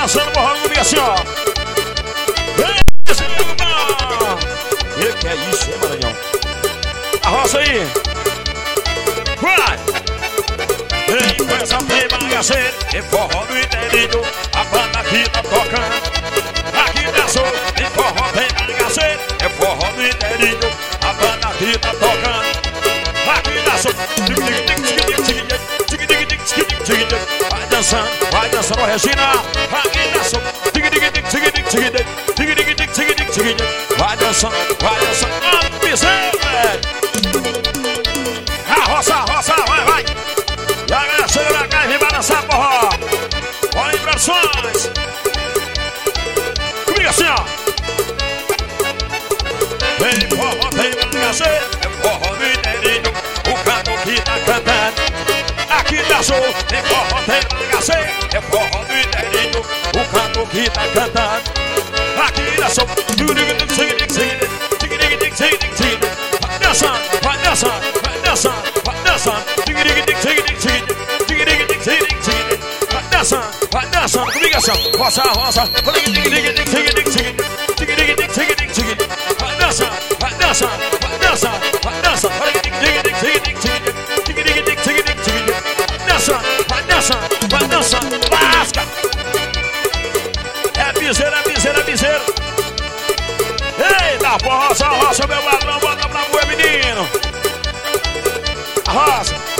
dançando, morrendo comigo assim, ó. E que é isso, hein, Maranhão? Arroça aí. Vai! Ei, coisa bem bagaceira, é forró do interior. A banda aqui tá tocando. Aqui dançou, tem forró bem bagaceira, é forró do interior. A banda aqui tá tocando. Aqui dançou. Vai dançando, Regina. Aqui dançou. Vai dançando, ó, piseiro, velho. Arroça, vai. E a galera chega na casa e vai dançar forró. Olha aí, produções. Comigo assim, ó. Vem forró, vem bagaceiro, é forró do interior. O canto que tá cantando. Aqui dançou, tem forró, tem bagaceiro, é forró do interior. O canto que tá cantando. Aqui dançou. Vai dançando. Vai dançando, comigo assim, roça. Vai dançando. Vai dançando, lasca. É piseiro. Eita, porra, roça, meu ladrão, bota pra moer, menino. Arroça.